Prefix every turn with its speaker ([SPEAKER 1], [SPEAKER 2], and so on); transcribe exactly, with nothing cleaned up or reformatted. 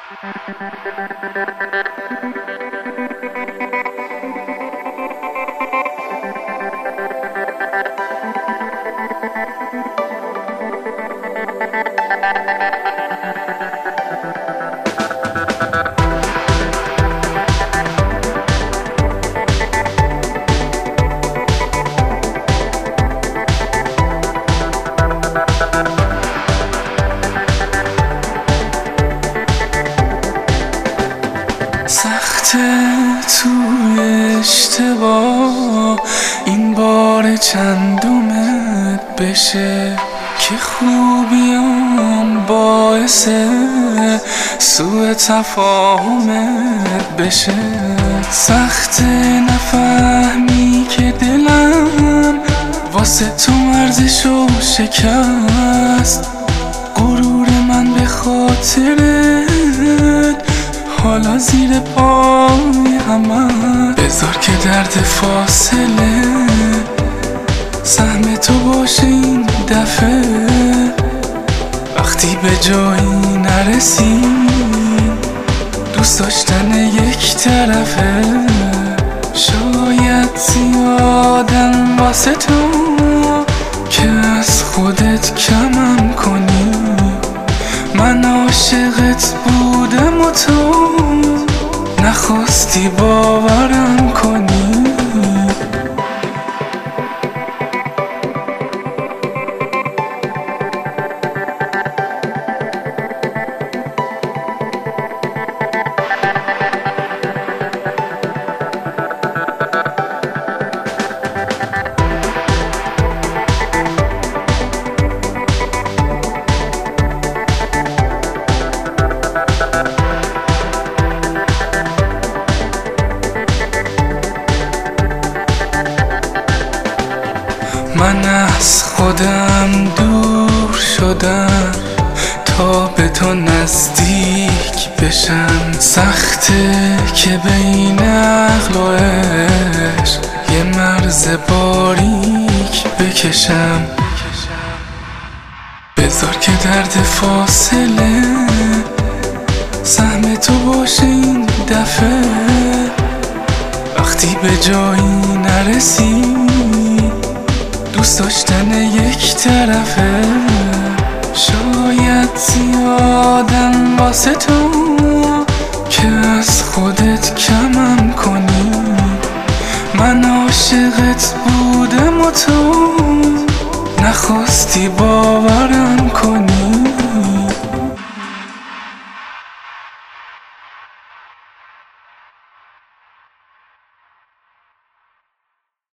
[SPEAKER 1] سخته توی اشتباه این بار چندمت بشه که خوبیام باعث سوء تفاهمت بشه. سخته نفهمی که دلم واسه تو ارزشو شکست، غرور من به خاطرت حالا زیر پای همه. بذار که درد فاصله سهم تو باشه این دفعه، وقتی به جایی نرسیم دوست داشتن یک طرفه. شاید زیادم واسه تو که از خودت کمم کنی، من عاشقت بودم و تو نخواستی باورم کنی. من از خودم دور شدم تا به تو نزدیک بشم. سخته که بین عقل و عشق یه مرز باریک بکشم. بذار که درد فاصله سهم تو باشه این دفعه، وقتی به جایی نرسی دوست داشتن یک طرفه. شاید زیادم واسه تو که از خودت کمم کنی، من عاشقت بودم و تو نخواستی باورم کنی.